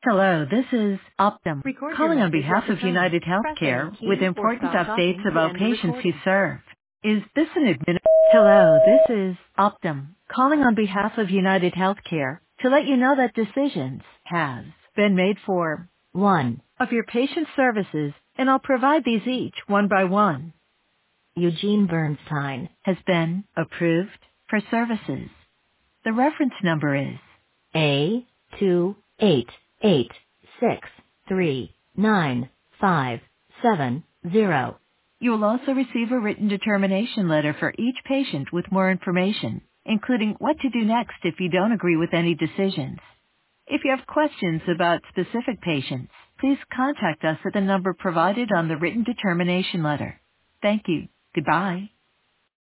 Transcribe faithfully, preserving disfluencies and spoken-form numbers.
Hello, this is Optum, Record your calling on message behalf at the of tone. United Press any Healthcare with key or important stop updates talking to about end the patients you recording. serve. Is this an admin? Hello, this is Optum, calling on behalf of United Healthcare to let you know that decisions has been made for one of your patient services, and I'll provide these each one by one. Eugene Bernstein has been approved for services. The reference number is A two eight eight six three nine five seven zero. You will also receive a written determination letter for each patient with more information, including what to do next if you don't agree with any decisions. If you have questions about specific patients, please contact us at the number provided on the written determination letter. Thank you. Goodbye.